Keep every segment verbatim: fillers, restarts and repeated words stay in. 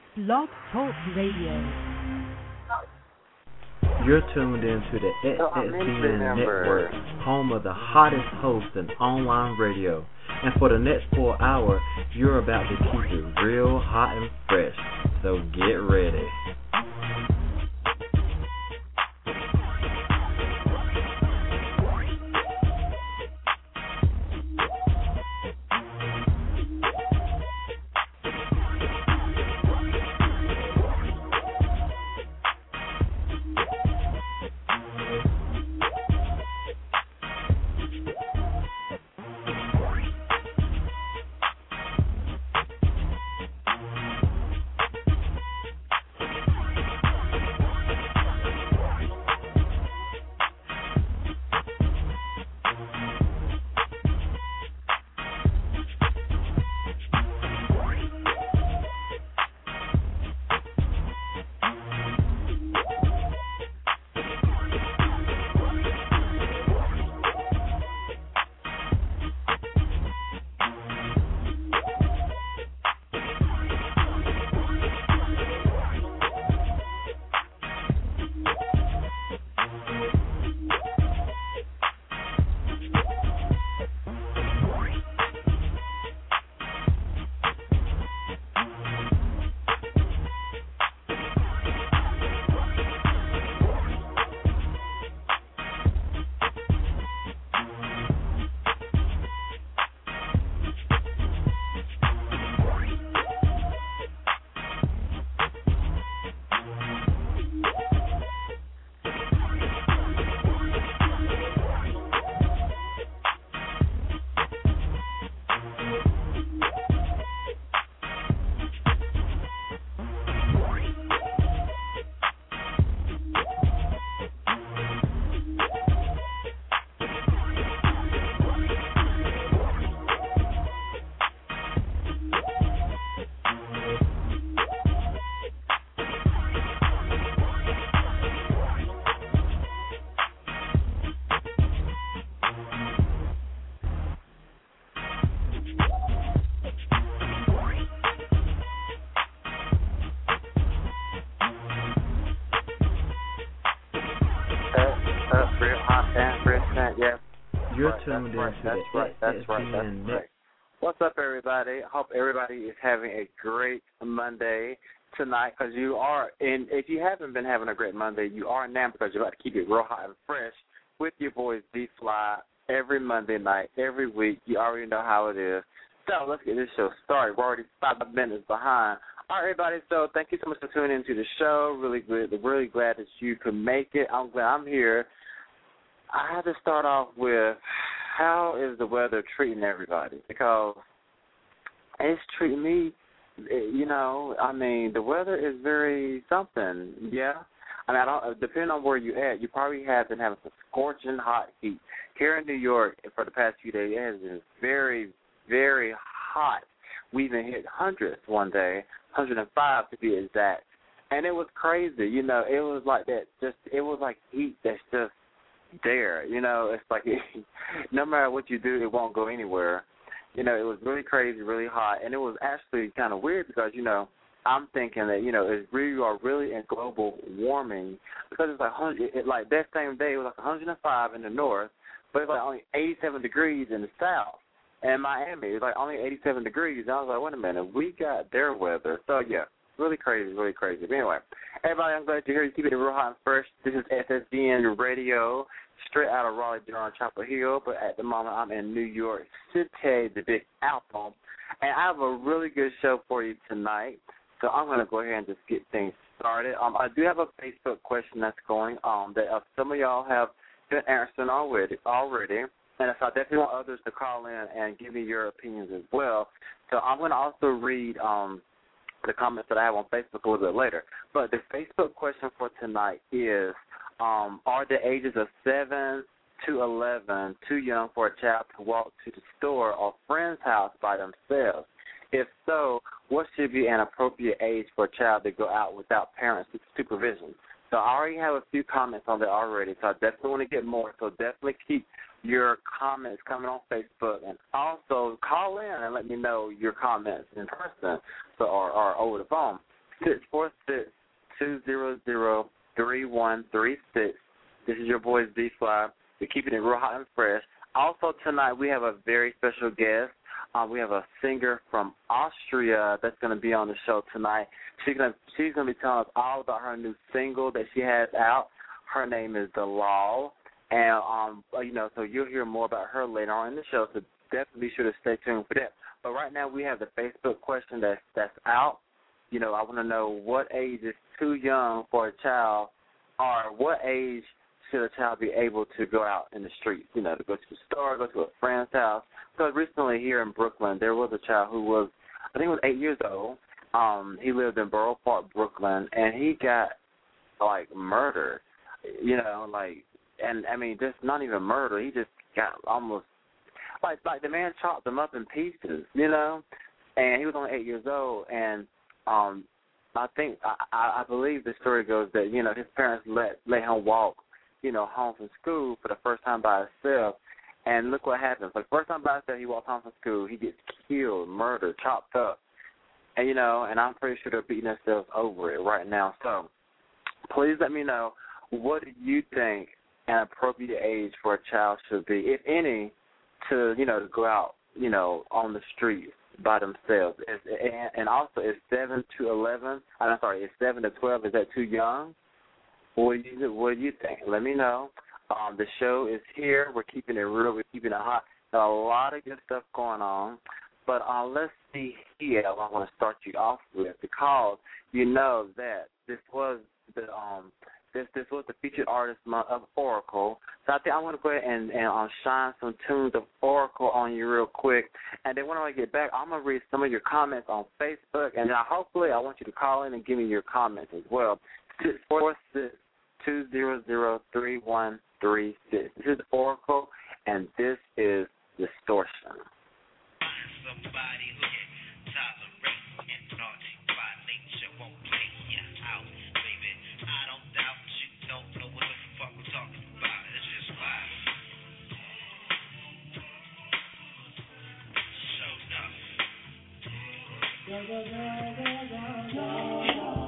Blog Talk Radio. You're tuned into the X X D N Network, home of the hottest hosts in online radio. And for the next four hours, you're about to keep it real hot and fresh. So get ready. You're tuned into the right, that's right, that's right. What's up, everybody? I hope everybody is having a great Monday tonight, because you are, and if you haven't been having a great Monday, you are now, because you're about to keep it real hot and fresh with your boys D-Fly every Monday night, every week. You already know how it is. So let's get this show started. We're already five minutes behind. All right, everybody, so thank you so much for tuning into the show. Really good. Really glad that you could make it. I'm glad I'm here. I have to start off with, how is the weather treating everybody? Because it's treating me, you know, I mean, the weather is very something, yeah? I mean, I don't, depending on where you're at, you probably have been having some scorching hot heat. Here in New York, for the past few days, it has been very, very hot. We even hit hundreds one day, one hundred five to be exact. And it was crazy, you know, it was like that, just, it was like heat that's just there, you know, it's like no matter what you do, it won't go anywhere. You know, it was really crazy, really hot, and it was actually kind of weird because, you know, I'm thinking that, you know, it's really, you are really in global warming, because it's like, it, like that same day, it was like one hundred five in the north, but it's like only eighty-seven degrees in the south. And Miami, it's like only eighty-seven degrees. And I was like, wait a minute, we got their weather. So, yeah. Really crazy, really crazy. But anyway, everybody, I'm glad you're here. You keep it real hot and fresh. This is S S D N Radio, straight out of Raleigh, Durham, Chapel Hill. But at the moment, I'm in New York City, the Big Apple. And I have a really good show for you tonight. So I'm going to go ahead and just get things started. Um, I do have a Facebook question that's going on that uh, some of y'all have been answering already. already. And so I definitely want others to call in and give me your opinions as well. So I'm going to also read um, the comments that I have on Facebook a little bit later. But the Facebook question for tonight is, um, are the ages of seven to eleven too young for a child to walk to the store or friend's house by themselves? If so, what should be an appropriate age for a child to go out without parents' supervision? So I already have a few comments on that already, so I definitely want to get more. So definitely keep your comments coming on Facebook, and also call in and let me know your comments in person, so or, or over the phone. six four six, two zero zero, three one three six. This is your boys, D-Fly. We're keeping it real hot and fresh. Also tonight we have a very special guest. Uh, we have a singer from Austria that's going to be on the show tonight. She's going to she's going to be telling us all about her new single that she has out. Her name is The Law, and um, you know, so you'll hear more about her later on in the show. So definitely be sure to stay tuned for that. But right now we have the Facebook question that's that's out. You know, I want to know what age is too young for a child, or what age should a child be able to go out in the street, you know, to go to the store, go to a friend's house. Because recently here in Brooklyn, there was a child who was, I think he was eight years old. Um, he lived in Borough Park, Brooklyn, and he got, like, murdered, you know, like, and, I mean, just not even murder. He just got almost, like, like the man chopped him up in pieces, you know, and he was only eight years old, and um, I think, I, I believe the story goes that, you know, his parents let, let him walk, you know, home from school for the first time by himself. And look what happens. Like, first time by himself, he walks home from school, he gets killed, murdered, chopped up. And, you know, and I'm pretty sure they're beating themselves over it right now. So please let me know, what do you think an appropriate age for a child should be, if any, to, you know, to go out, you know, on the streets by themselves? Is, and, and also, is seven to eleven, I'm sorry, is seven to twelve, is that too young? What do you What do you think? Let me know. Um, the show is here. We're keeping it real. We're keeping it hot. There's a lot of good stuff going on. But uh, let's see here. I want to start you off with, because you know that this was the um this this was the featured artist month of Oracle. So I think I want to go ahead and and um, shine some tunes of Oracle on you real quick. And then when I get back, I'm gonna read some of your comments on Facebook. And then I, hopefully I want you to call in and give me your comments as well. Six four six, two zero zero, three one three six. This is Oracle, and this is Distortion. Somebody who can tolerate and naughty by nature won't play you out, baby. I don't doubt you don't know what the fuck we're talking about. It's just life. So enough.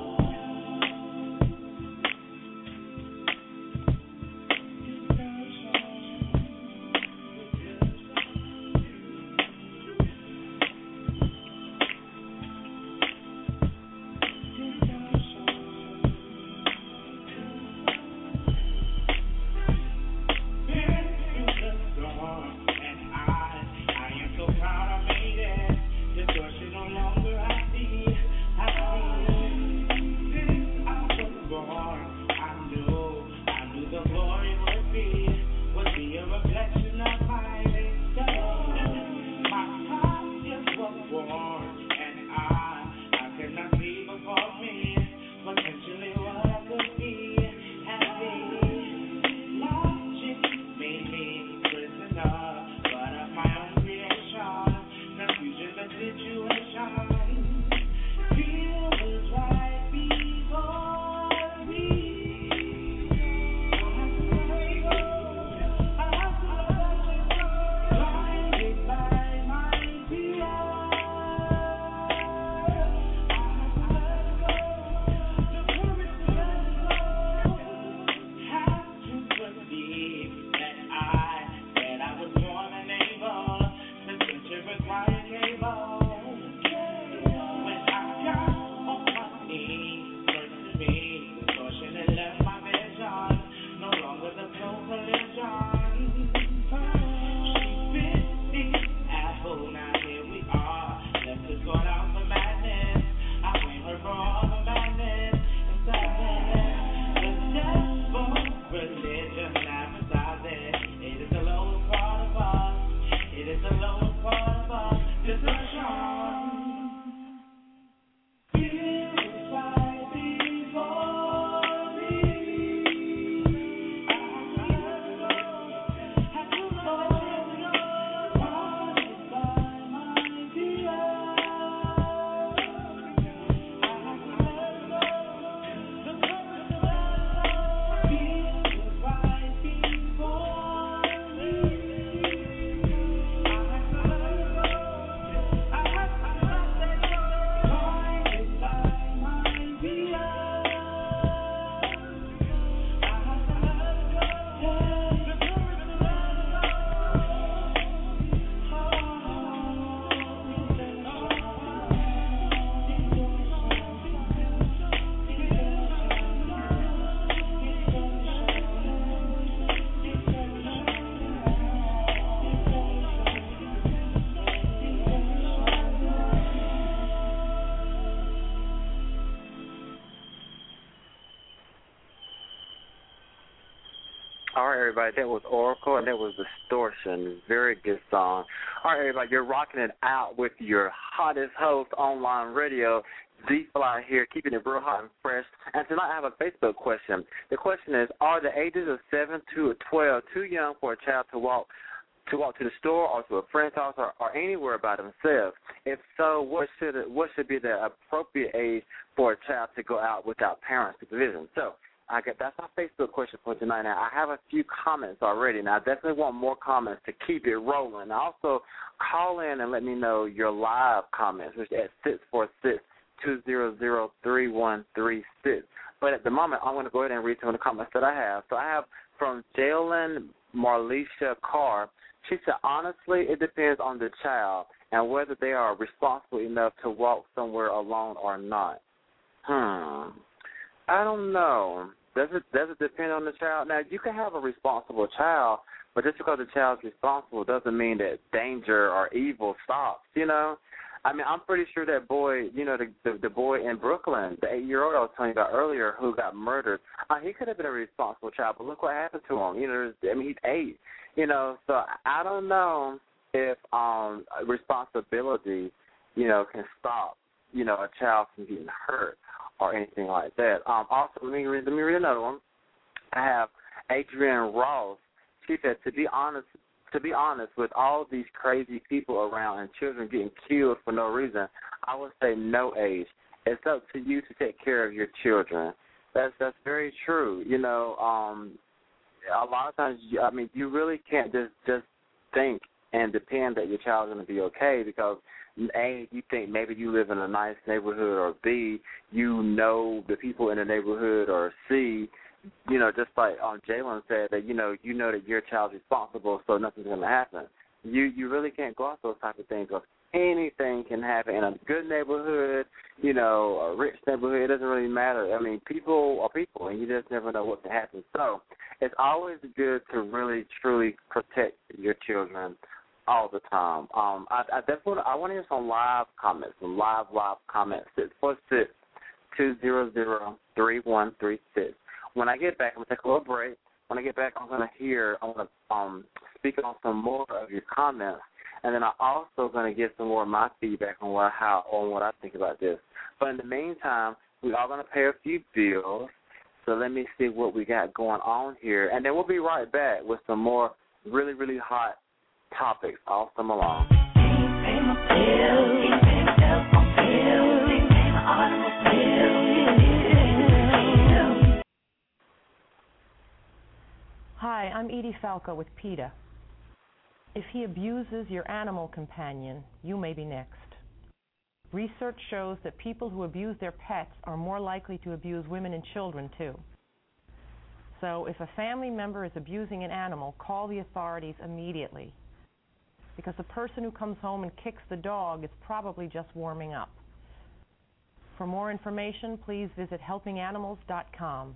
All right, everybody, that was Oracle, and that was Distortion. Very good song. All right, everybody, you're rocking it out with your hottest host online radio, D-Fly here, keeping it real hot and fresh. And tonight I have a Facebook question. The question is, are the ages of seven to twelve too young for a child to walk to walk to the store or to a friend's house or, or anywhere by themselves? If so, what should what should be the appropriate age for a child to go out without parent supervision? So, I get that's my Facebook question for tonight. Now, I have a few comments already. Now, I definitely want more comments to keep it rolling. Also, call in and let me know your live comments, which is at six four six, two zero zero, three one three six. But at the moment, I'm going to go ahead and read some of the comments that I have. So I have from Jalen Marlisha Carr. She said, honestly, it depends on the child and whether they are responsible enough to walk somewhere alone or not. Hmm. I don't know. Does it does it depend on the child? Now, you can have a responsible child, but just because the child's responsible doesn't mean that danger or evil stops, you know? I mean, I'm pretty sure that boy, you know, the the, the boy in Brooklyn, the eight-year-old I was telling you about earlier who got murdered, uh, he could have been a responsible child, but look what happened to him. You know, I mean, he's eight, you know, so I don't know if um, responsibility, you know, can stop, you know, a child from getting hurt or anything like that. Um, also, let me read, let me read another one. I have Adrienne Ross. She said, to be honest, to be honest, with all these crazy people around and children getting killed for no reason, I would say no age. It's up to you to take care of your children. That's that's very true. You know, um, a lot of times, I mean, you really can't just just think and depend that your child's going to be okay because, A, you think maybe you live in a nice neighborhood, or B, you know the people in the neighborhood, or C, you know, just like um, Jalen said, that, you know, you know that your child's responsible, so nothing's going to happen. You you really can't go off those type of things because anything can happen in a good neighborhood, you know, a rich neighborhood. It doesn't really matter. I mean, people are people, and you just never know what can happen. So it's always good to really, truly protect your children all the time. Um, I, I definitely I want to hear some live comments, some live, live comments. six four six, two zero zero, three one three six. When I get back, I'm going to take a little break. When I get back, I'm going to hear, I'm going to um, speak on some more of your comments, and then I'm also going to get some more of my feedback on what, how, on what I think about this. But in the meantime, we are going to pay a few bills, so let me see what we got going on here, and then we'll be right back with some more really, really hot topics all summer long. Hi, I'm Edie Falco with PETA. If he abuses your animal companion, you may be next. Research shows that people who abuse their pets are more likely to abuse women and children, too. So if a family member is abusing an animal, call the authorities immediately, because the person who comes home and kicks the dog is probably just warming up. For more information, please visit helping animals dot com.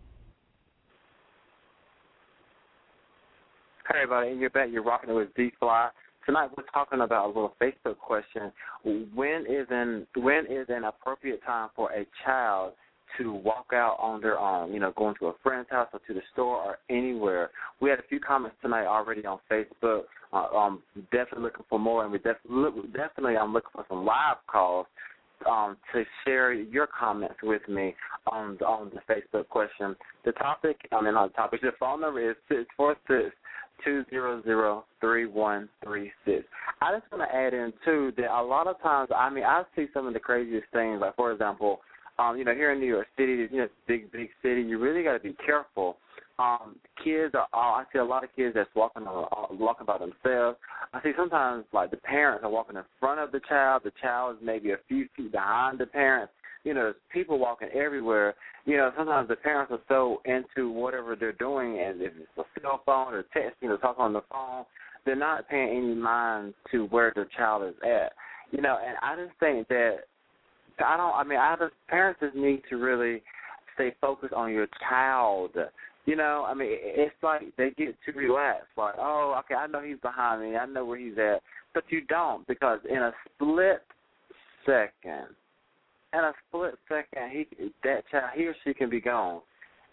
Hey, everybody, you're back. You're rocking it with D-Fly. Tonight we're talking about a little Facebook question. When is an, when is an appropriate time for a child to walk out on their own, you know, going to a friend's house or to the store or anywhere? We had a few comments tonight already on Facebook. Uh, um, definitely looking for more, and we definitely, definitely I'm looking for some live calls um, to share your comments with me on on the Facebook question. The topic, I mean, not the topic, the phone number is six four six, two zero zero, three one three six. I just want to add in, too, that a lot of times, I mean, I see some of the craziest things, like, for example, um, you know, here in New York City, you know, it's a big, big city, you really got to be careful. Um, kids are all, I see a lot of kids that's walking on, walking by themselves. I see sometimes, like, the parents are walking in front of the child. The child is maybe a few feet behind the parents. You know, there's people walking everywhere. You know, sometimes the parents are so into whatever they're doing, and if it's a cell phone or texting or talking on the phone, they're not paying any mind to where their child is at. You know, and I just think that, I don't, I mean, I just, parents just need to really stay focused on your child. You know, I mean, it's like they get too relaxed. Like, oh, okay, I know he's behind me. I know where he's at. But you don't, because in a split second, in a split second, he that child, he or she can be gone.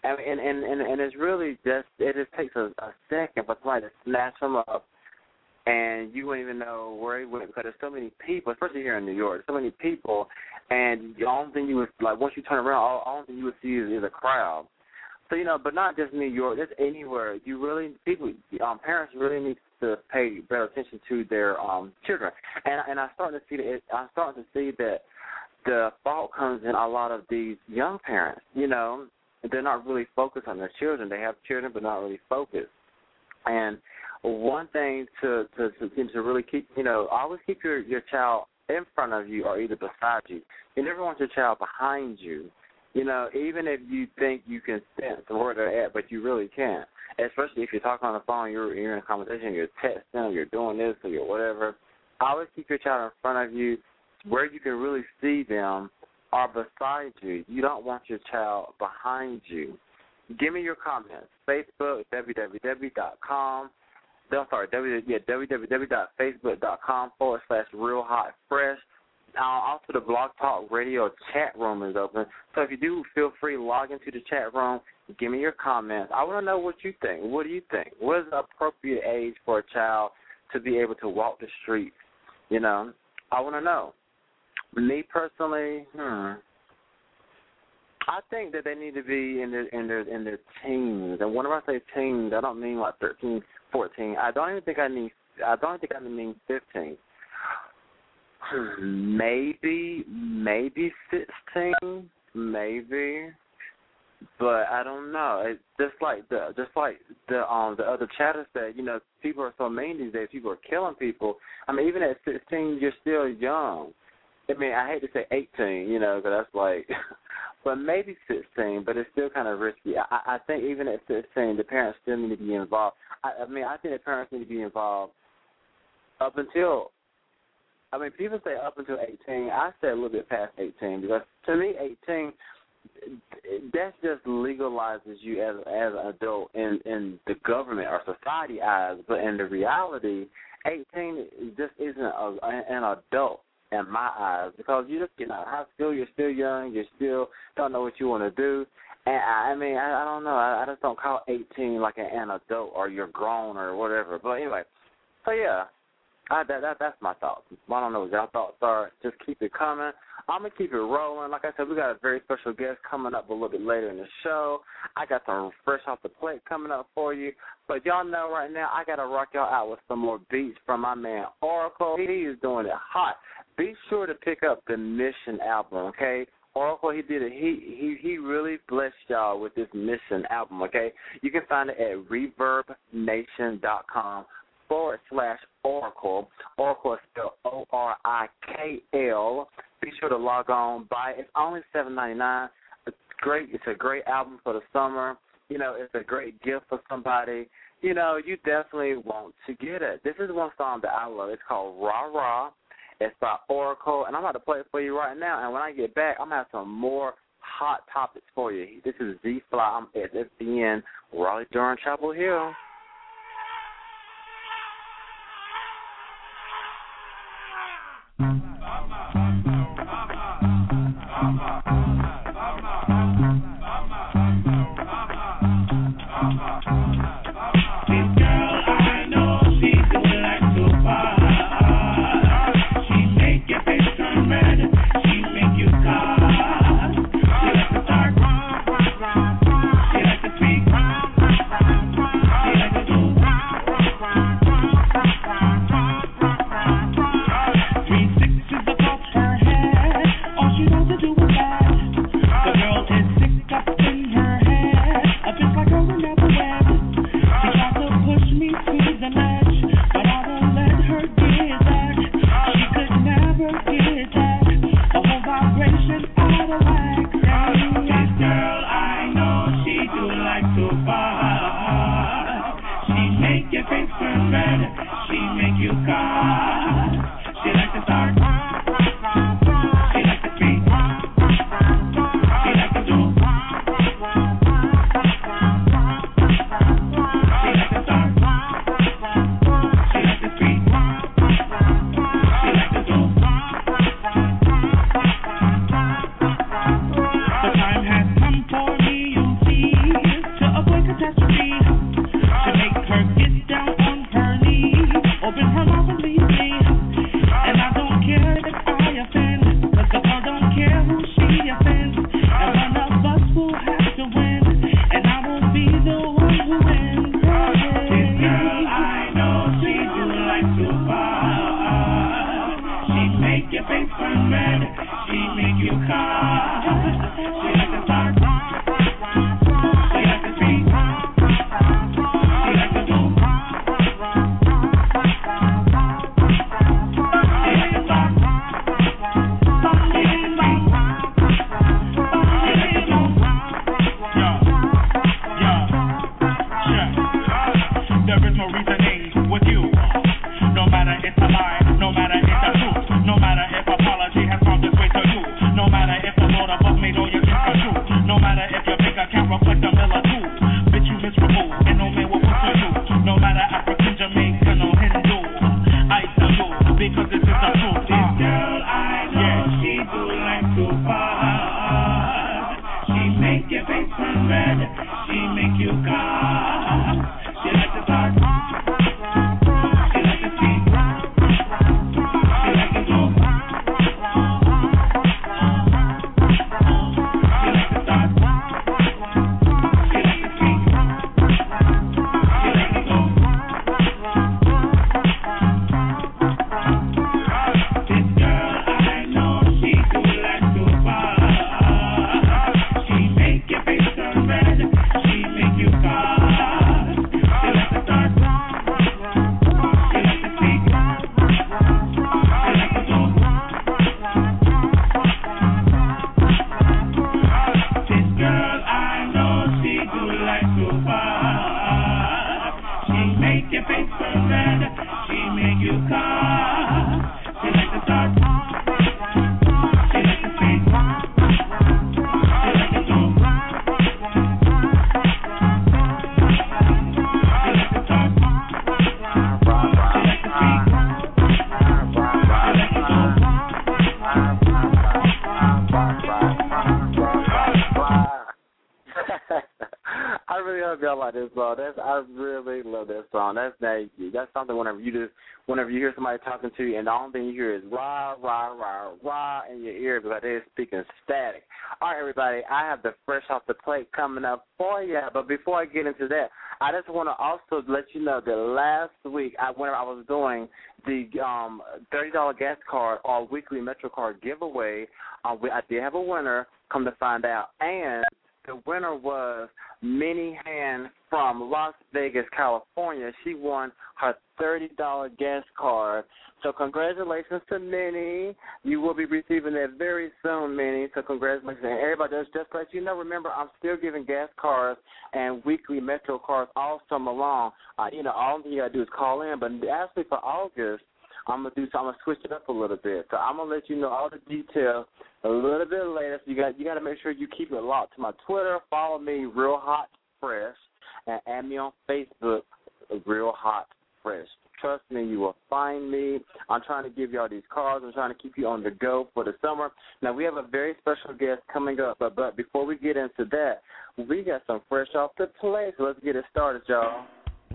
And and and, and, and it's really just it just takes a, a second for somebody to snatch them up, and you wouldn't even know where he went because there's so many people, especially here in New York. There's so many people, and the only thing you would like once you turn around, all, all thing you would see is, is a crowd. So you know, but not just New York, just anywhere. You really people, um, parents really need to pay better attention to their um children, and and I'm starting to see that I'm starting to see that the fault comes in a lot of these young parents. You know, they're not really focused on their children. They have children, but not really focused. And one thing to to to, to really keep, you know, always keep your your child in front of you or either beside you. You never want your child behind you. You know, even if you think you can sense where they're at, but you really can't. Especially if you're talking on the phone, you're, you're in a conversation, you're texting, you're doing this, or you're whatever. Always keep your child in front of you where you can really see them or beside you. You don't want your child behind you. Give me your comments. Facebook, www.com. No, sorry, w, yeah, www.facebook.com forward slash real hot fresh. Uh, also, the Blog Talk Radio chat room is open. So if you do, feel free to log into the chat room. Give me your comments. I want to know what you think. What do you think? What is the appropriate age for a child to be able to walk the streets? You know, I want to know. Me personally, hmm, I think that they need to be in their in their in their teens. And whenever I say teens, I don't mean like thirteen, fourteen. I don't even think I need. I don't think I mean fifteen. Maybe, maybe sixteen, maybe, but I don't know. It's just like the, just like the, um, the other chatter said. You know, people are so mean these days. People are killing people. I mean, even at sixteen, you're still young. I mean, I hate to say eighteen, you know, because that's like, but maybe sixteen. But it's still kind of risky. I, I think even at sixteen, the parents still need to be involved. I, I mean, I think the parents need to be involved up until. I mean, people say up until eighteen. I say a little bit past eighteen because to me, eighteen, that just legalizes you as as an adult in, in the government or society eyes. But in the reality, eighteen just isn't a, an adult in my eyes because you're just getting out of high school. You're still young. You still don't know what you want to do. And I, I mean, I, I don't know. I, I just don't call eighteen like an, an adult or you're grown or whatever. But anyway, so yeah. I, that, that That's my thoughts. I don't know what y'all thoughts are. Just keep it coming. I'm going to keep it rolling. Like I said, we got a very special guest coming up a little bit later in the show. I got some fresh off the plate coming up for you. But y'all know right now I got to rock y'all out with some more beats from my man Oracle. He is doing it hot. Be sure to pick up the Mission album, okay? Oracle, he did it. He he he really blessed y'all with this Mission album, okay? You can find it at reverb nation dot com. forward slash Oracle. Oracle is spelled O R I K L. Be sure to log on, buy it. It's only seven ninety-nine. It's great. It's a great album for the summer. You know, it's a great gift for somebody. You know, you definitely want to get it. This is one song that I love. It's called Rah Rah. It's by Oracle, and I'm about to play it for you right now. And when I get back, I'm going to have some more hot topics for you. This is Z-Fly. I'm at S B N, Raleigh, Durham, Chapel Hill. All she wants to do is that. No matter if your bank account reflect a mill or two, bitch, you misremove, and no man will put to you. No matter African, Jamaican, or Hindu, I tell you, because this is the truth. This girl I know, yeah. She do like to fuck. She make your face turn red. She make you cough. She like to talk. She like to speak. She like to move. She like to talk. She like to speak. She like to move. This girl I know, she do like to fuck. She make your face turn red. She make you cough. She like to talk. She like to speak. She like to move. This girl I know, she do like to fuck. She make your face turn red. She make you cough. She like to talk. She like to speak. She like to move. She like to talk. She like to speak. She like to move. I really hope y'all like this song. That's I really love that song. That's that. That's something whenever you just whenever you hear somebody talking to you and the only thing you hear is rah rah rah rah in your ear because they're speaking static. All right, everybody. I have the fresh off the plate coming up for you. But before I get into that, I just want to also let you know that last week, I whenever I was doing the um, thirty dollar gas card or weekly Metro card giveaway, uh, we, I did have a winner. Come to find out, and the winner was Minnie Han from Las Vegas, California. She won her thirty dollar gas card. So congratulations to Minnie. You will be receiving that very soon, Minnie. So congratulations. And everybody, just, just let you know, remember, I'm still giving gas cards and weekly Metro cards all summer long. Uh, you know, all you got to do is call in. But actually for August, I'm gonna do so. I'm gonna switch it up a little bit. So I'm gonna let you know all the details a little bit later. So you got you got to make sure you keep it locked to my Twitter. Follow me, Real Hot Fresh, and add me on Facebook, Real Hot Fresh. Trust me, you will find me. I'm trying to give you all these cards. I'm trying to keep you on the go for the summer. Now we have a very special guest coming up, but but before we get into that, we got some fresh off the plate. So let's get it started, y'all.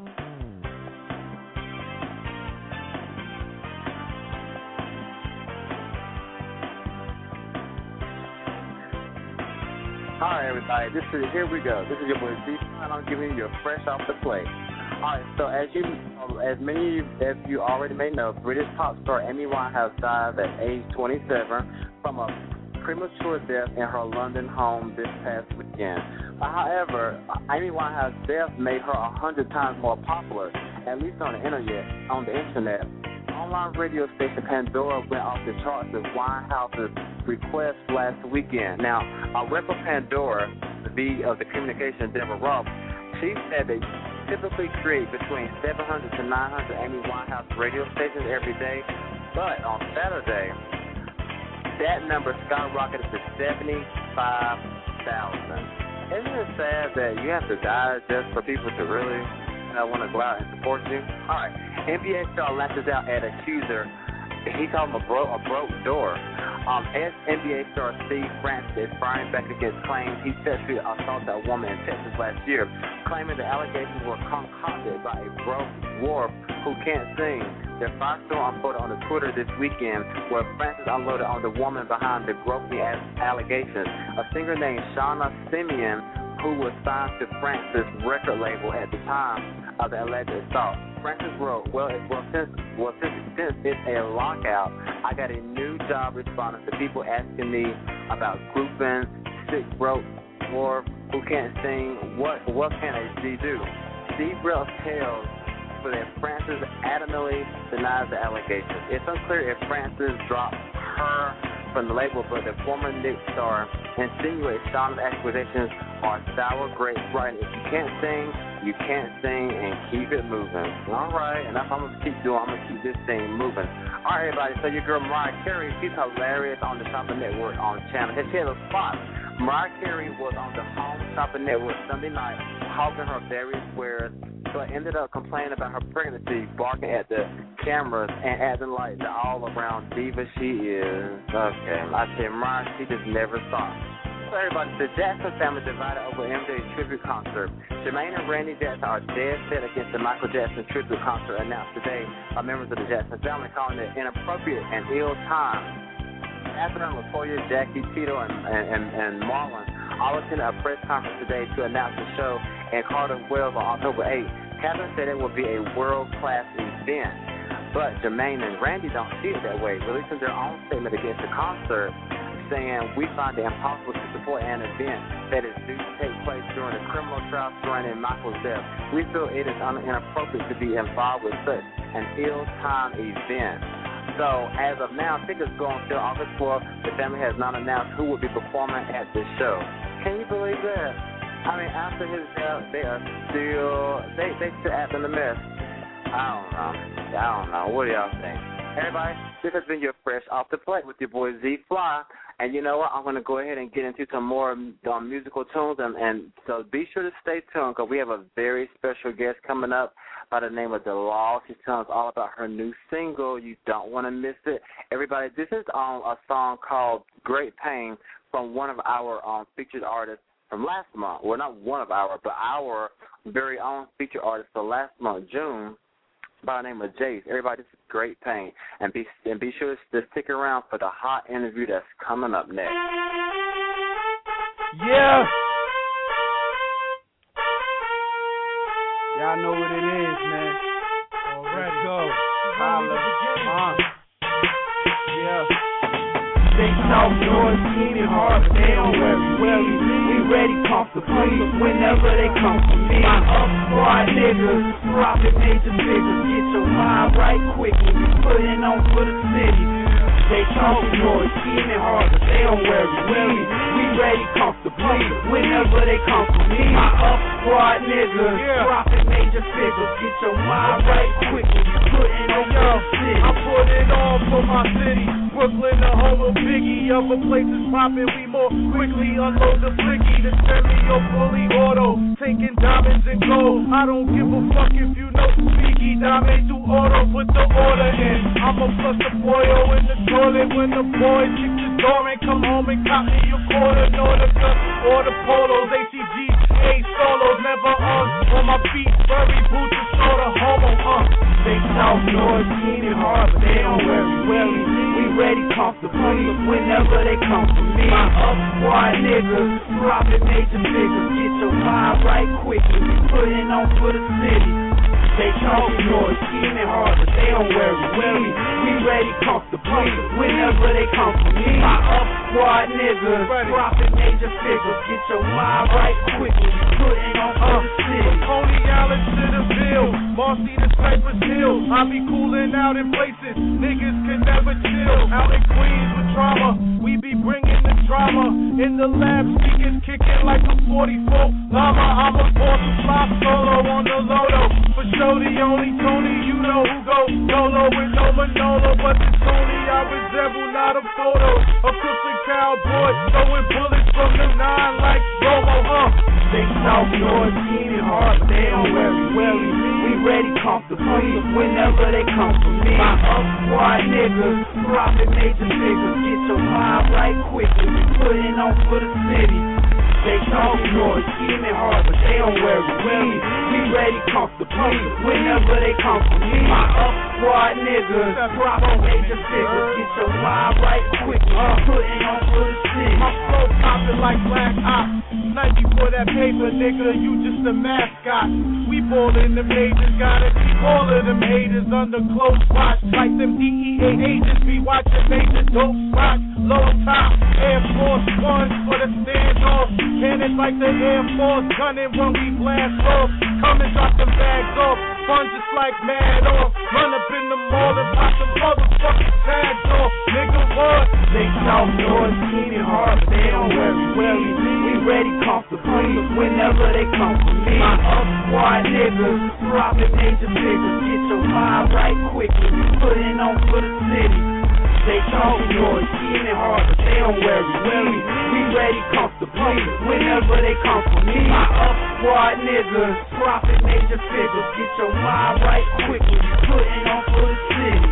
All right, everybody. This is here we go. This is your boy C, and I'm giving you a fresh off the plate. All right. So as you, as many of you, as you already may know, British pop star Amy Winehouse died at age twenty-seven from a premature death in her London home this past weekend. However, Amy Winehouse's death made her a hundred times more popular, at least on the internet. On the internet. Online radio station Pandora went off the charts with Winehouse's request last weekend. Now, a rep of Pandora, the V of the communication, Deborah Roth, she said they typically create between seven hundred to nine hundred Amy Winehouse radio stations every day, but on Saturday, that number skyrocketed to seventy-five thousand. Isn't it sad that you have to die just for people to really I want to go out and support you? All right. N B A star lashes out at accuser. He called him a, bro- a broke door. Um, as N B A star Steve Francis is firing back against claims he sexually assaulted a woman in Texas last year, claiming the allegations were concocted by a broke dwarf who can't sing. Their firestorm unfolded on the Twitter this weekend, where Francis unloaded on the woman behind the groping allegations. A singer named Shauna Simeon, who was signed to Francis' record label at the time of the alleged assault. Francis wrote, well, it, well, since, well since, since it's a lockout, I got a new job responding to people asking me about grouping, sick, broke, or who can't sing. What what can a G do? Steve Brell tells for that Francis adamantly denies the allegations. It's unclear if Francis dropped her from the label, but the former Nick star insinuates Shauna's accusations are sour grapes, right? If you can't sing, you can't sing, and keep it moving. All right, and that's what I'm going to keep doing. I'm going to keep this thing moving. All right, everybody, so your girl Mariah Carey, she's hilarious on the Shopping Network on channel. She has a spot Mariah Carey was on the Home Shopping Network Sunday night, hogging her various wares, so I ended up complaining about her pregnancy, barking at the cameras, and acting like the all-around diva she is. Okay, I said, Mariah, she just never stops. So everybody, the Jackson family divided over M J's tribute concert. Jermaine and Randy Jackson are dead set against the Michael Jackson tribute concert announced today by members of the Jackson family, calling it inappropriate and ill-timed. Catherine, LaToya, Jackie, Tito, and, and, and Marlon all attended a press conference today to announce the show in Carter Wells on October eighth. Catherine said it will be a world-class event, but Jermaine and Randy don't see it that way, releasing their own statement against the concert, saying, we find it impossible to support an event that is due to take place during the criminal trial surrounding Michael's death. We feel it is inappropriate to be involved with such an ill-timed event. So, as of now, tickets go until August fourth. The family has not announced who will be performing at this show. Can you believe that? I mean, after his death, they are still, they, they still acting a mess. I don't know. I don't know. What do y'all think? Everybody, this has been your Fresh Off the Plate with your boy Z Fly. And you know what? I'm going to go ahead and get into some more um, musical tunes. And, and so be sure to stay tuned because we have a very special guest coming up by the name of DeLaw. She's telling us all about her new single. You don't want to miss it. Everybody, this is um, a song called Great Pain from one of our um, featured artists from last month. Well, not one of our, but our very own featured artist for last month, June, by the name of Jace. Everybody, this is Great Pain. And be and be sure to stick around for the hot interview that's coming up next. Yeah. Y'all know what it is, man. All right, let's go. Holla. Uh. Yeah. They talk noise, meaning hard, but they don't worry, worry. We ready, comfortably, whenever they come for me. My up squad niggas, profit major figures. Get your mind right quickly, put it on for the city. They talk noise, scheming hard, but they don't worry, worry. We ready, comfortably, whenever they come for me. My up squad niggas, profit major figures. Get your mind right quickly, put it on for the city. I put it on for my city, Brooklyn, the home of Biggie. Other places poppin', we more quickly unload the blicky. The stereo fully auto, taking diamonds and gold. I don't give a fuck if you know Biggie. Diamond to auto, put the order in. I'ma flush the boil in the toilet when the boys kick the door and come home and cop me a quarter. Know the gun or the polos, A C Gs, A solos, never on. On my feet, furry boots and sort of homo, uh. They talk noise, meaning hard, but they don't worry, worry. We ready, comfortably, whenever they come for me. My up squad niggas, profit major figures. Get your mind right quickly, put it on for the city. They talk noise, scheming hard, but they don't worry, worry. We ready, comfortably, whenever they come for me. My up squad niggas, profit major figures. Get your mind right quickly, put it on for the city. Coney Island to the Ville, Marcy to Cypress Hill. I be cooling out in places niggas can never chill. Out in Queens with trauma, we be bringing the drama. In the lab, speakers kicking like a forty-four llama. I'm a boss to fly solo on the Loto. For sure the only Tony, you know who go solo with no Manolo. But the Tony I resemble, not a photo. A Crooklyn cowboy, throwing bullets from the nine like Romo, huh? They talk noise, scheming hard, but they don't worry, worry. We ready, comfortably, whenever they come for me. My up squad niggas, profit major figures. Get your mind right quickly, put it on for the city. They talk noise, scheming hard, but they don't worry, worry. We ready, comfortably, whenever they come for me. My up squad niggas, profit major figures. Get your mind right quickly, put it on for the city. My flow popping like Black Ops. Ninety for that paper, nigga, you just a mascot. We ballin' the majors, gotta keep all of them haters under close watch. Like them D E A agents be watching major dope spots. Low top, Air Force One for the standoff. And it's like the Air Force gunning when we blast off. Come and drop them bags off, fun just like mad off. Run up in the mall and pop the motherfucking tags off. Nigga, what? They talk noise, scheming hard, but they don't worry, worry. We ready, comfortably, whenever they come for me. My up squad niggas, profit major figures. Get your mind right quickly, put it on for the city. They talk noise, scheming hard, but they don't worry, worry. We ready, comfortably, whatever they come for me. My up squad niggas, profit major figures. Get your mind right quick when you putting on for the city.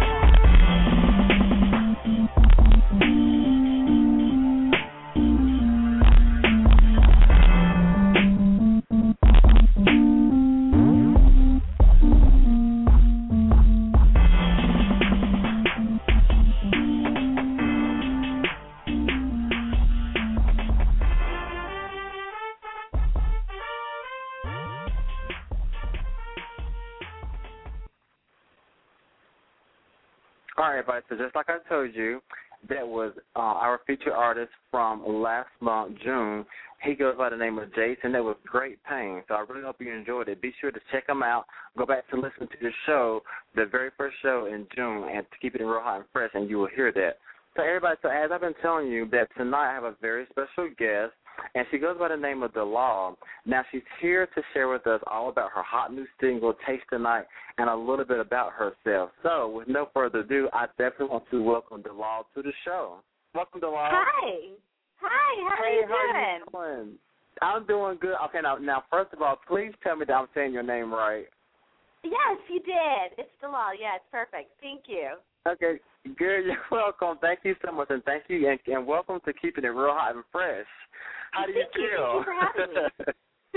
All right, everybody, so just like I told you, that was uh, our featured artist from last month, June. He goes by the name of Jason. That was Great Pain. So I really hope you enjoyed it. Be sure to check him out. Go back to listen to the show, the very first show in June, and to keep it real hot and fresh, and you will hear that. So everybody, so as I've been telling you, that tonight I have a very special guest, and she goes by the name of Delal. Now, she's here to share with us all about her hot new single, Taste the Night, and a little bit about herself. So, with no further ado, I definitely want to welcome Delal to the show. Welcome, Delal. Hi. Hi, how hey, are you how doing? Are you doing? I'm doing good. Okay, now, now, first of all, please tell me that I'm saying your name right. Yes, you did. It's Delal. Yeah, it's perfect. Thank you. Okay, good. You're welcome. Thank you so much, and thank you, and, and welcome to keeping it real hot and fresh. How do you thank feel? You. Thank you for having me.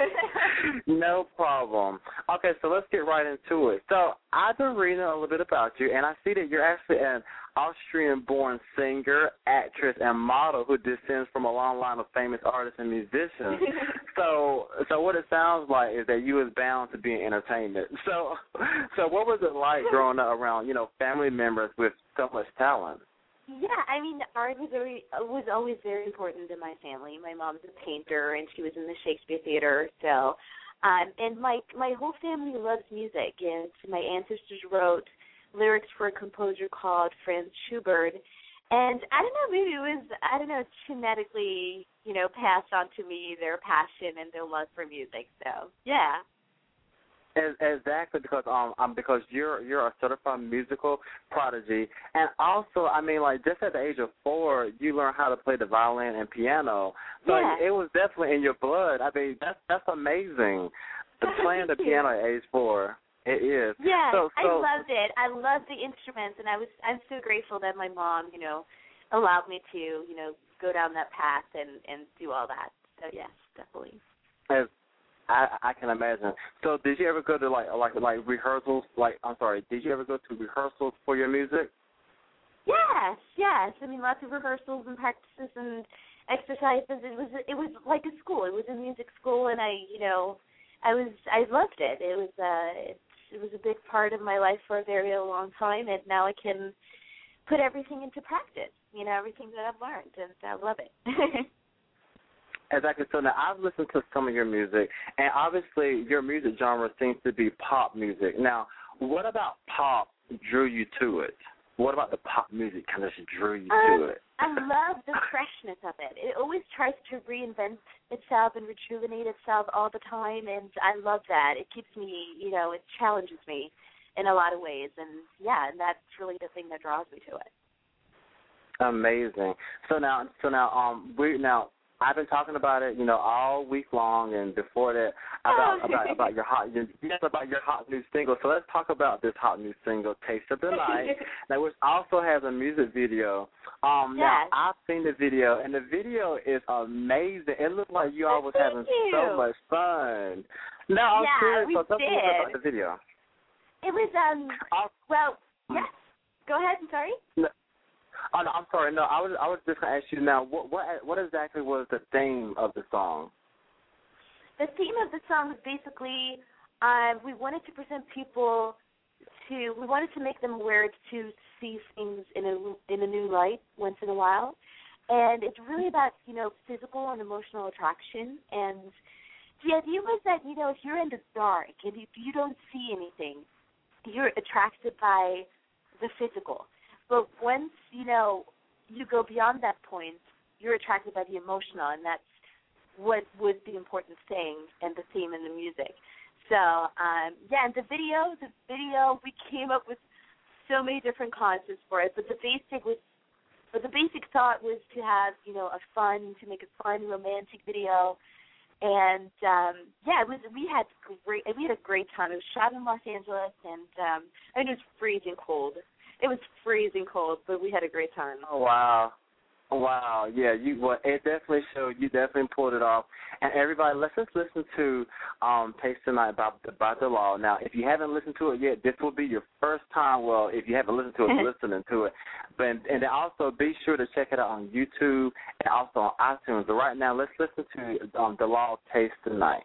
No problem. Okay, so let's get right into it. So I've been reading a little bit about you, and I see that you're actually an Austrian-born singer, actress, and model who descends from a long line of famous artists and musicians. so, so what it sounds like is that you was bound to be in entertainment. So, so what was it like growing up around, you know, family members with so much talent? Yeah, I mean, art was very, was always very important in my family. My mom's a painter, and she was in the Shakespeare Theater. So, um, and my my whole family loves music. And my ancestors wrote lyrics for a composer called Franz Schubert. And I don't know, maybe it was, I don't know, genetically, you know, passed on to me their passion and their love for music. So, yeah. Exactly, because um, um, because you're you're a certified musical prodigy, and also, I mean, like just at the age of four, you learn how to play the violin and piano. So yeah. it was definitely in your blood. I mean, that's that's amazing. The playing the piano at age four, it is. Yeah, so, so, I loved it. I loved the instruments, and I was I'm so grateful that my mom, you know, allowed me to, you know, go down that path and and do all that. So yes, definitely. As I, I can imagine. So, did you ever go to like like like rehearsals? Like, I'm sorry, did you ever go to rehearsals for your music? Yes, yes. I mean, lots of rehearsals and practices and exercises. It was it was like a school. It was a music school, and I, you know, I was I loved it. It was uh, it, it was a big part of my life for a very long time, and now I can put everything into practice. You know, everything that I've learned, and I love it. Exactly. So now I've listened to some of your music, and obviously your music genre seems to be pop music. Now, what about pop drew you to it? What about the pop music kind of drew you um, to it? I love the freshness of it. It always tries to reinvent itself and rejuvenate itself all the time, and I love that. It keeps me, you know, it challenges me in a lot of ways, and yeah, and that's really the thing that draws me to it. Amazing. So now, so now, um, we now. I've been talking about it, you know, all week long, and before that, about about, about your hot, yes, about your hot new single. So let's talk about this hot new single, "Taste of the Night," now, which also has a music video. Um, yes. Now I've seen the video, and the video is amazing. It looks like you all was Thank having you. so much fun. No, I'm yeah, serious. we So tell did. me about the video. It was um. Uh, well, yes. Go ahead. I'm sorry. No, Oh, no, I'm sorry. No, I was I was just going to ask you now, what, what what exactly was the theme of the song? The theme of the song was basically uh, we wanted to present people to, we wanted to make them aware to see things in a, in a new light once in a while. And it's really about, you know, physical and emotional attraction. And the idea was that, you know, if you're in the dark and if you don't see anything, you're attracted by the physical. But once, you know, you go beyond that point, you're attracted by the emotional, and that's what was the important thing and the theme in the music. So, um, yeah, and the video, the video, we came up with so many different concepts for it, but the basic was, but the basic thought was to have, you know, a fun, to make a fun, romantic video And um, yeah, it was. We had great. We had a great time. It was shot in Los Angeles, and um, I mean, it was freezing cold. It was freezing cold, but we had a great time. Oh wow. Wow, yeah, you well, it definitely showed. You definitely pulled it off. And everybody, let's just listen to um, Taste Tonight by, by the Law. Now, if you haven't listened to it yet, this will be your first time. Well, if you haven't listened to it, listening to it. But and then also be sure to check it out on YouTube and also on iTunes. But right now, let's listen to um, the Law Taste Tonight.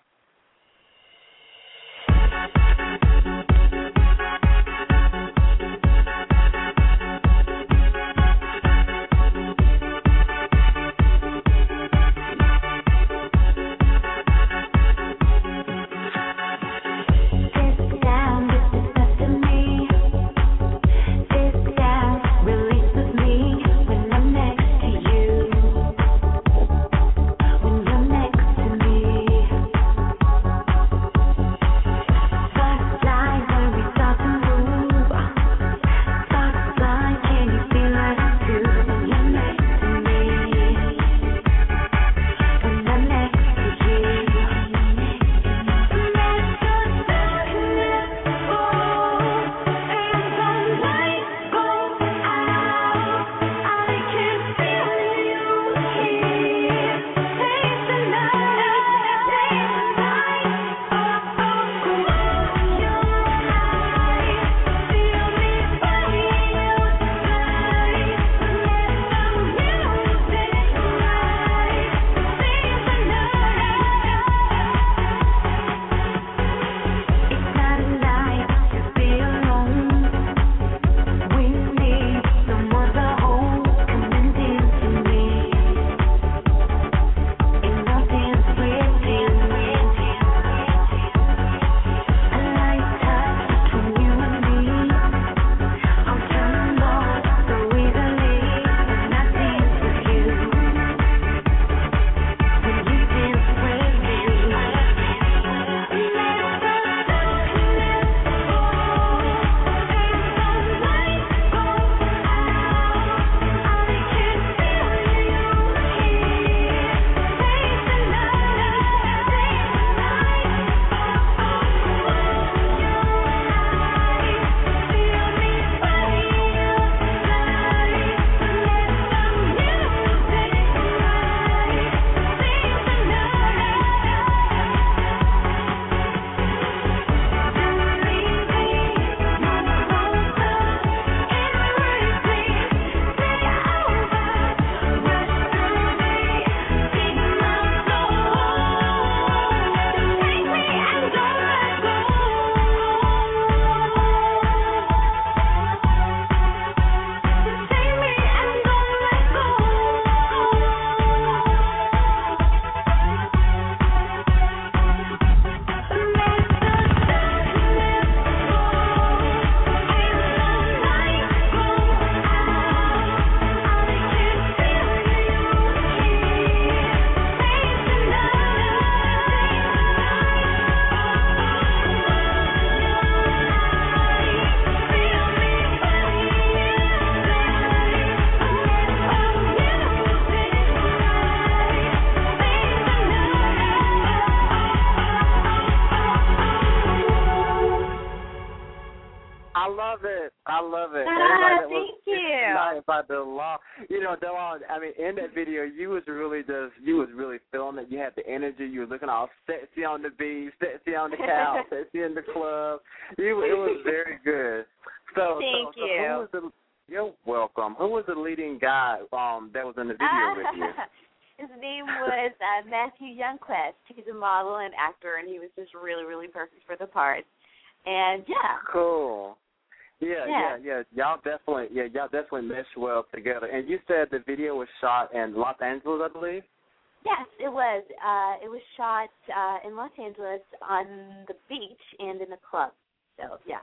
I love it. Ah, that was, thank you. By the law, you know, Delon. I mean, in that video, you was really just, you was really feeling it. You had the energy. You were looking all sexy on the beach, sexy on the couch, sexy in the club. You, it was very good. So, thank so, so you. Who was the, you're welcome. Who was the leading guy um, that was in the video uh, with you? His name was uh, Matthew Youngquest. He's a model and actor, and he was just really, really perfect for the part. And yeah. Cool. Yeah, yeah, yeah, yeah. Y'all definitely, yeah, y'all definitely meshed well together. And you said the video was shot in Los Angeles, I believe. Yes, it was. Uh, it was shot uh, in Los Angeles on the beach and in a club. So yeah.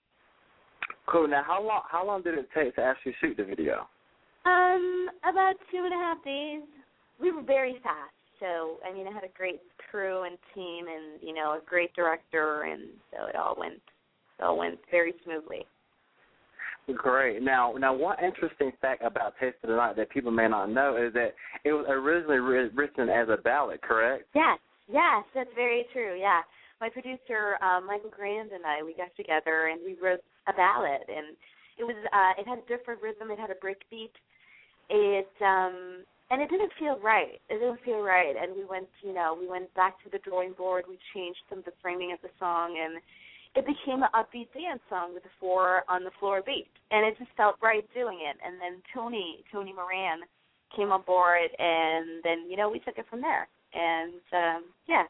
Cool. Now, how long how long did it take to actually shoot the video? Um, about two and a half days. We were very fast. So I mean, I had a great crew and team, and you know, a great director, and so it all went, it all went very smoothly. Great. Now, now, one interesting fact about Taste of the Night that people may not know is that it was originally written as a ballad, correct? Yes, Yes, that's very true. Yeah, my producer um, Michael Grand and I, we got together and we wrote a ballad, and it was uh, it had a different rhythm. It had a break beat. It um, and it didn't feel right. It didn't feel right, and we went, you know, we went back to the drawing board. We changed some of the framing of the song, and it became an upbeat dance song with a four on the floor beat, and it just felt right doing it. And then Tony Tony Moran came on board, and then you know we took it from there. And um, yeah,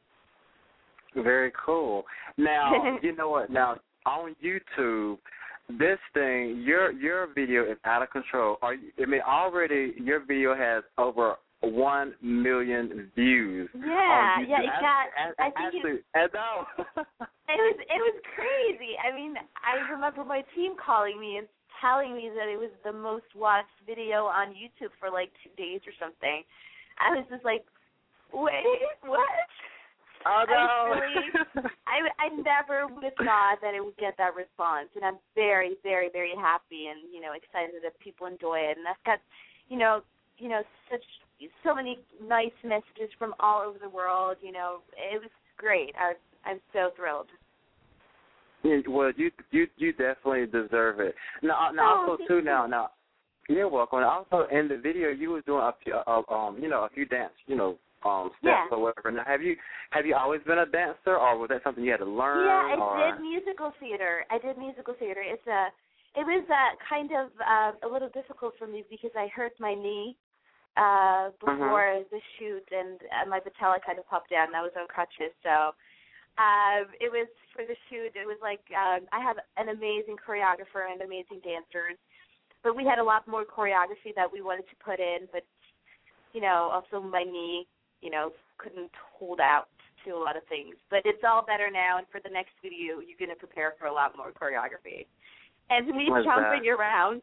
very cool. Now you know what? Now on YouTube, this thing, your your video is out of control. Are you, I mean, already your video has over one million views. Yeah, yeah, it got. I, I, I think actually, it, I know. it was it was crazy. I mean, I remember my team calling me and telling me that it was the most watched video on YouTube for like two days or something. I was just like, wait, what? Oh, no. I was really, I, I never would have thought that it would get that response, and I'm very, very, very happy and, you know, excited that people enjoy it. And I've got, you know, you know, such so many nice messages from all over the world. You know, it was great. I, I'm so thrilled. Yeah, well, you you you definitely deserve it. Now, now Oh, also thank too. you. Now, now, you're welcome. And also in the video, you was doing a few, uh, um, you know, a few dance, you know, um, steps Yeah. or whatever. Now, have you have you always been a dancer, or was that something you had to learn? Yeah, I or? did musical theater. I did musical theater. It's a, it was uh, kind of uh, a little difficult for me because I hurt my knee uh, before uh-huh. the shoot, and uh, my patella kind of popped out, and I was on crutches. So uh, it was for the shoot. It was like um, I have an amazing choreographer and amazing dancers, but we had a lot more choreography that we wanted to put in. But you know, also my knee, you know, couldn't hold out to a lot of things. But it's all better now, and for the next video, you're going to prepare for a lot more choreography. And me What's jumping that? around.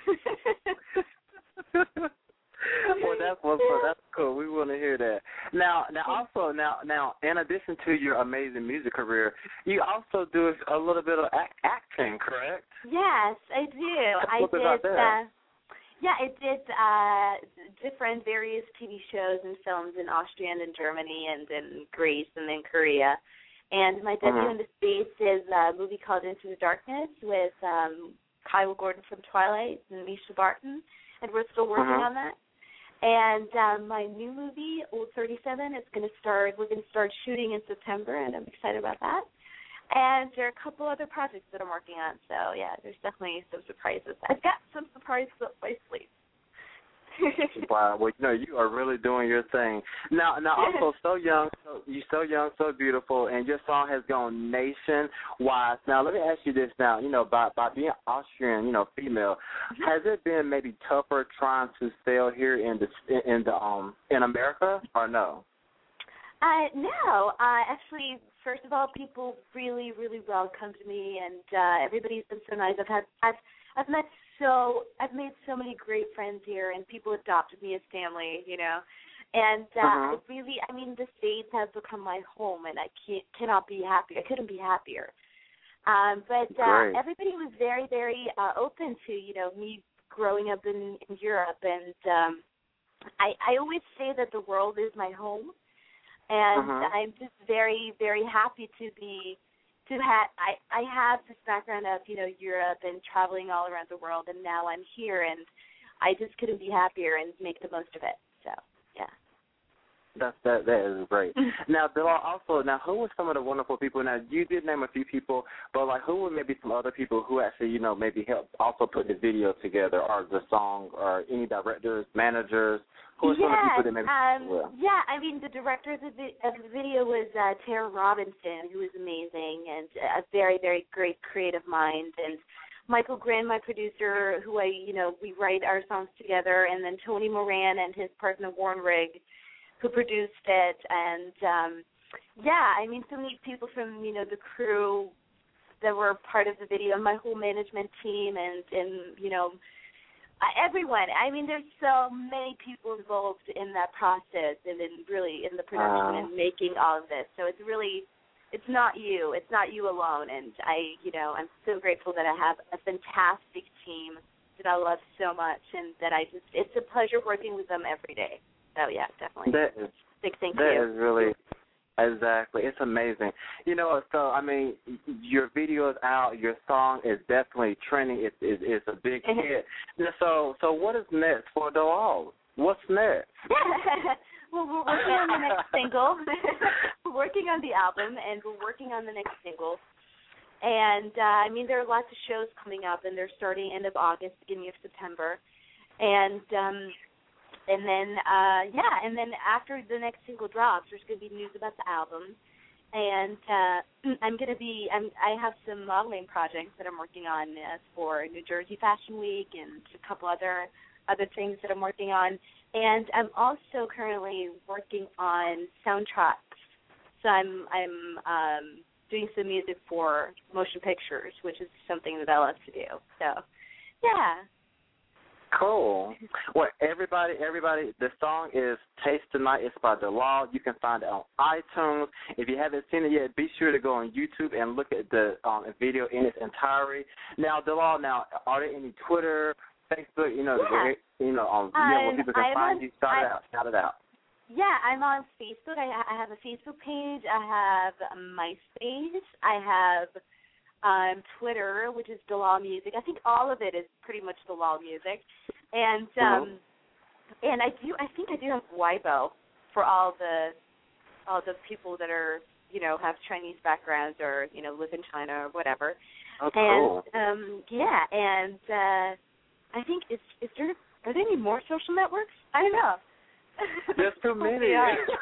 Well, that's well, so that's cool. We want to hear that. Now, now also, now, now, in addition to your amazing music career, you also do a little bit of act- acting, correct? Yes, I do. Let's I talk did. about that. Uh, yeah, I did uh, different various T V shows and films in Austria and in Germany and in Greece and in Korea. And my debut Uh-huh. in the States is a movie called Into the Darkness with um, Kyle Gordon from Twilight and Misha Barton, and we're still working Uh-huh. on that. And um, my new movie, Old thirty-seven, is going to start. We're going to start shooting in September, and I'm excited about that. And there are a couple other projects that I'm working on. So yeah, there's definitely some surprises. I've got some surprises up my sleeve. Wow, well, you know, you are really doing your thing. Now, now, also, so young, so, you're so young, so beautiful, and your song has gone nationwide. Now, let me ask you this now, you know, by, by being Austrian, you know, female, has it been maybe tougher trying to sell here in the, in the, um, in America, or no? Uh, no, uh, actually, first of all, people really, really welcomed me, and uh, everybody's been so nice. I've had, I've, I've met so, I've made so many great friends here, and people adopted me as family, you know. And uh, Uh-huh. I really, I mean, the States has become my home, and I can't, cannot be happier. I couldn't be happier. Um, but uh, Great. everybody was very, very uh, open to, you know, me growing up in, in Europe, and um, I, I always say that the world is my home. And Uh-huh. I'm just very, very happy to be, to have, I, I have this background of, you know, Europe and traveling all around the world, and now I'm here, and I just couldn't be happier and make the most of it. So, yeah. That's, that that is great. Now, there are also, now, who were some of the wonderful people? Now, you did name a few people, but, like, who were maybe some other people who actually, you know, maybe helped also put the video together or the song or any directors, managers? Who are some of the people that maybe um, well? yeah, I mean, the director of the, vi- of the video was uh, Tara Robinson, who was amazing and a very, very great creative mind, and Michael Grin, my producer, who I, you know, we write our songs together, and then Tony Moran and his partner Warren Rigg, who produced it, and um, yeah, I mean, so many people from, you know, the crew that were part of the video, my whole management team, and, and you know, everyone. I mean, there's so many people involved in that process and in really in the production Uh. and making all of this. So it's really, it's not you. It's not you alone. And I, you know, I'm so grateful that I have a fantastic team that I love so much, and that I just, it's a pleasure working with them every day. So yeah, definitely. That is Big thank that you. is really exactly. It's amazing. You know, so, I mean, your video is out. Your song is definitely trending. It's, it's, it's a big hit. So so what is next for Dalal? What's next? Well, we're working on the next single. We're working on the album, and we're working on the next single. And, uh, I mean, there are lots of shows coming up, and they're starting end of August, beginning of September. And, um, and then, uh, yeah, and then after the next single drops, there's going to be news about the album. And uh, I'm going to be, I'm, I have some modeling projects that I'm working on uh, for New Jersey Fashion Week and a couple other other things that I'm working on. And I'm also currently working on soundtracks. So I'm I'm um, doing some music for motion pictures, which is something that I love to do. So, yeah. Cool. Well, everybody, everybody, the song is Taste the Night. It's by Dalal. You can find it on iTunes. If you haven't seen it yet, be sure to go on YouTube and look at the um, video in its entirety. Now, Dalal, now, are there any Twitter, Facebook, you know, yeah. the, you know, um, um, yeah, where people can I'm find on, you? Shout it I, out. Shout it out. Yeah, I'm on Facebook. I, I have a Facebook page. I have MySpace. I have um, Twitter, which is Dalal Music. I think all of it is pretty much Dalal Music, and um, mm-hmm. and I do. I think I do have Weibo for all the all the people that are you know have Chinese backgrounds or you know live in China or whatever. Oh, cool. And um, yeah, and uh, I think is is there are there any more social networks? I don't know. There's too many.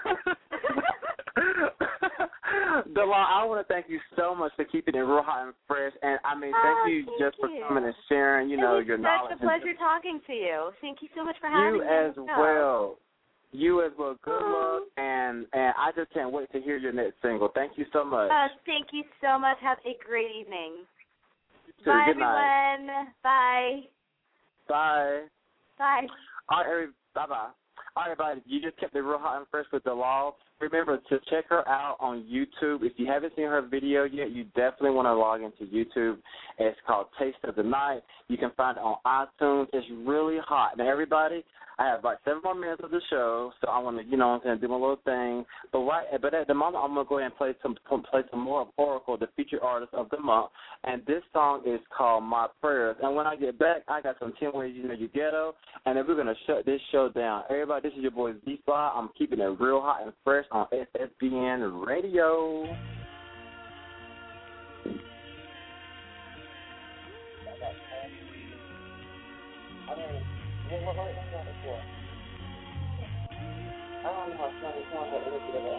Dalal, I want to thank you so much for keeping it real hot and fresh. And, I mean, thank oh, you thank just you. for coming and sharing, you know, it was your knowledge. It's such a pleasure talking to you. Thank you so much for having you me. You as well. You as well. Good oh. luck. And, and I just can't wait to hear your next single. Thank you so much. Uh, thank you so much. Have a great evening. So, Bye, good everyone. Night. Bye. Bye. Bye. All right, every, bye-bye. All right, everybody, you just kept it real hot and fresh with Dalal. Remember to check her out on YouTube. If you haven't seen her video yet, you definitely want to log into YouTube. It's called Taste of the Night. You can find it on iTunes. It's really hot. Now, everybody, I have about seven more minutes of the show, so I want to, you know what I'm saying, do my little thing. But right, but at the moment, I'm going to go ahead and play some play some more of Oracle, the featured artist of the month. And this song is called My Prayers. And when I get back, I got some ten ways you know you ghetto, and then we're going to shut this show down. Everybody, this is your boy Z-Fly. I'm keeping it real hot and fresh on S S B N Radio. I don't know how to sound that energy that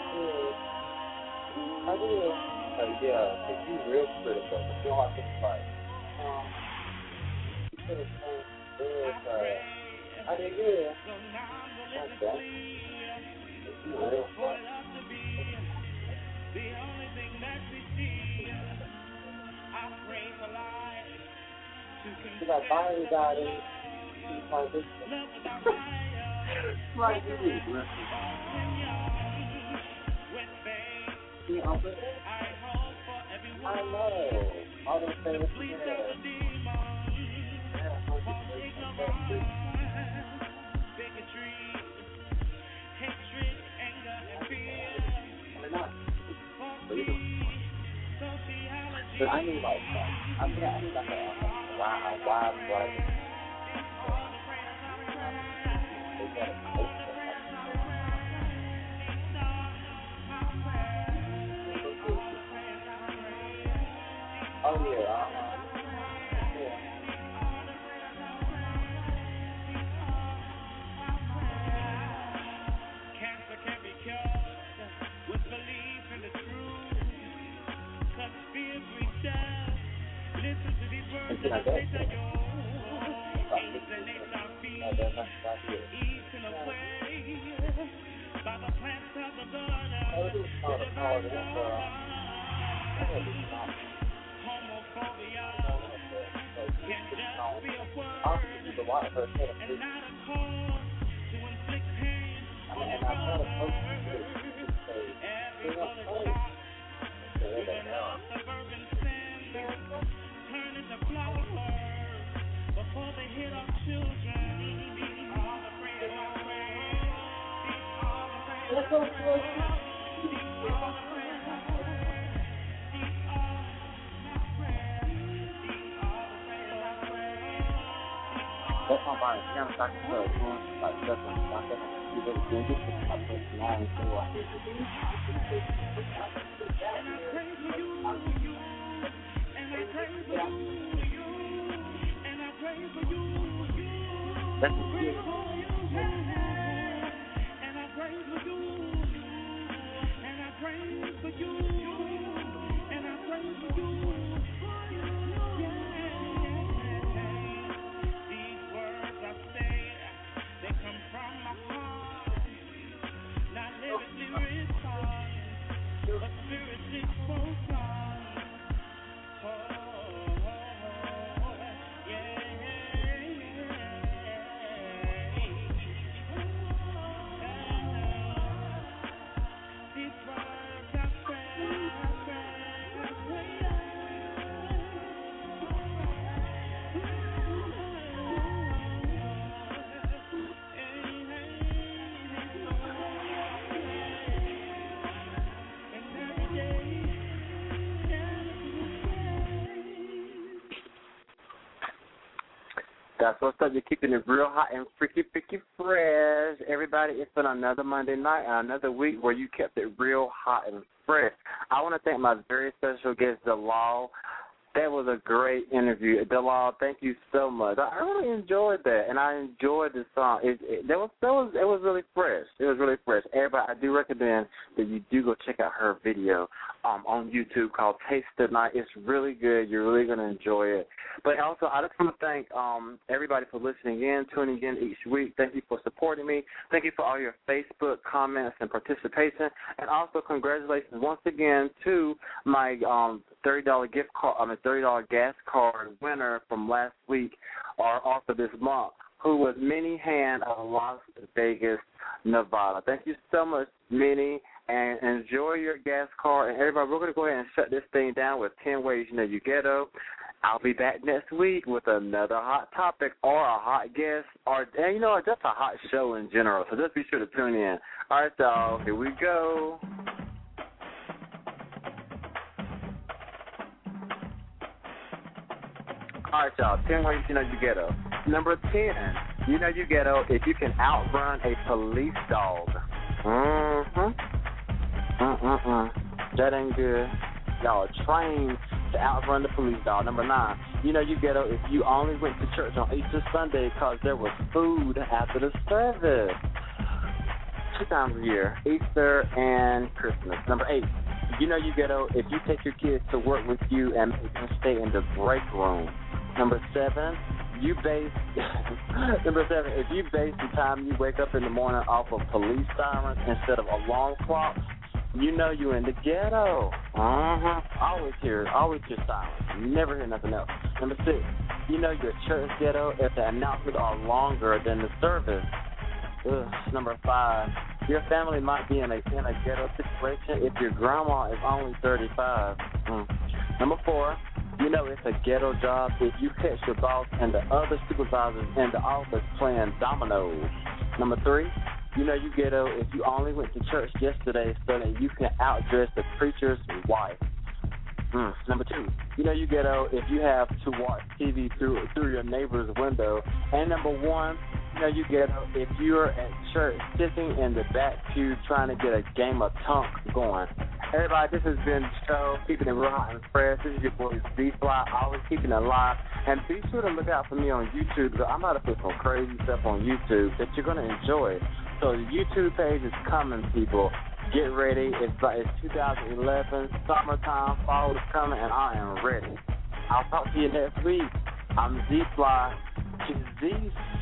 I do. Uh, yeah, because you're real critical. But you don't have to fight. Um, you could have done good. Uh, I did good. That's that. You're real fun. The only thing that we see, I pray for life to continue. You got Byron got it. Right, this right, this is I know. All those things. But I need like, I mean, I need like a wild, wild, wild. Oh yeah, uh-huh. Yeah. Cancer can be cured with belief in the truth. Cause fear breeds death. Listen to these words that I say to you. Ain't the name of fear. Eating away by the plants of the garden. To the birds of the homophobia can just be a word and not a cause to inflict pain on your brother. Every bullet shot through the north suburban sand turn into flowers before they hit our children. All the prayers I pray, all the prayers I pray. That's my body. You know, like uh, doing like stuff and like that. You really doing this with my personality and so like. That's good. And I pray for you. And I pray for you. And I pray for you. That's what's up. You're keeping it real hot and freaky, freaky fresh. Everybody, it's been another Monday night, another week where you kept it real hot and fresh. I want to thank my very special guest, Delal. That was a great interview. Delal, thank you so much. I really enjoyed that, and I enjoyed the song. It, it, that was, that was, it was really fresh. It was really fresh. Everybody, I do recommend that you do go check out her video um, on YouTube called Taste the Night. It's really good. You're really going to enjoy it. But also, I just want to thank um, everybody for listening in, tuning in each week. Thank you for supporting me. Thank you for all your Facebook comments and participation. And also, congratulations once again to my um, thirty dollars gift card, I mean, thirty dollars gas card winner from last week or also this month, who was Minnie Hand of Las Vegas, Nevada. Thank you so much, Minnie, and enjoy your gas card. And everybody, we're going to go ahead and shut this thing down with ten ways you know you ghetto. I'll be back next week with another hot topic or a hot guest or, and you know, just a hot show in general. So just be sure to tune in. All right, y'all, here we go. All right, y'all, ten ways you know you ghetto. Number ten, you know you ghetto if you can outrun a police dog. Mm-hmm. Mm-mm-mm. That ain't good. Y'all trained to outrun the police dog. Number nine, you know you ghetto if you only went to church on Easter Sunday because there was food after the service. Two times a year, Easter and Christmas. Number eight, you know you ghetto if you take your kids to work with you and make them stay in the break room. Number seven, you base number seven, if you base the time you wake up in the morning off of police sirens instead of alarm clocks, you know you in the ghetto. Uh-huh. Always hear, always hear silence. Never hear nothing else. Number six, you know your church ghetto if the announcements are longer than the service. Ugh. Number five, your family might be in a in a ghetto situation if your grandma is only thirty-five. Mm. Number four, you know it's a ghetto job if you catch your boss and the other supervisors in the office playing dominoes. Number three, you know you ghetto if you only went to church yesterday so that you can outdress the preacher's wife. Mm. Number two, you know you ghetto if you have to watch T V through through your neighbor's window. And number one, you know you ghetto if you're at church sitting in the back pew trying to get a game of tunk going. Everybody, this has been the show, keeping it real hot and fresh. This is your boy Z-Fly, always keeping it live. And be sure to look out for me on YouTube, because I'm about to put some crazy stuff on YouTube that you're going to enjoy. So the YouTube page is coming, people. Get ready. It's, it's two thousand eleven, summertime, fall is coming, and I am ready. I'll talk to you next week. I'm Z-Fly. Z